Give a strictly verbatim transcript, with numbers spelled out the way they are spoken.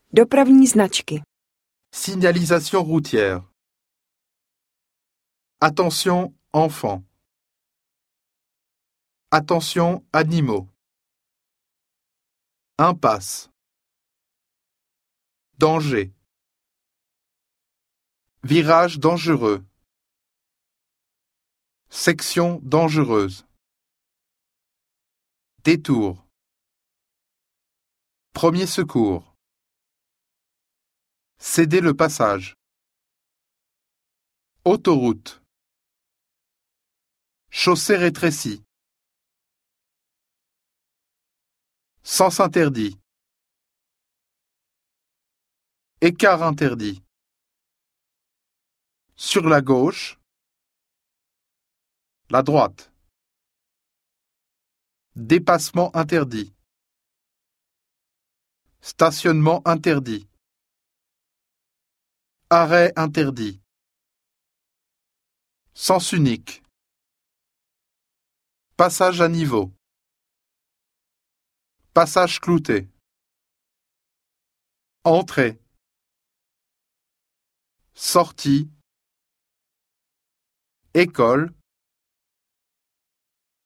Dopravní značky. Signalisation routière. Attention, enfants. Attention, animaux. Impasse. Danger. Virage dangereux. Section dangereuse. Détour. Premier secours. Céder le passage. Autoroute. Chaussée rétrécie. Sens interdit. Écart interdit. Sur la gauche. La droite. Dépassement interdit. Stationnement interdit. Arrêt interdit. Sens unique. Passage à niveau. Passage clouté. Entrée. Sortie. École.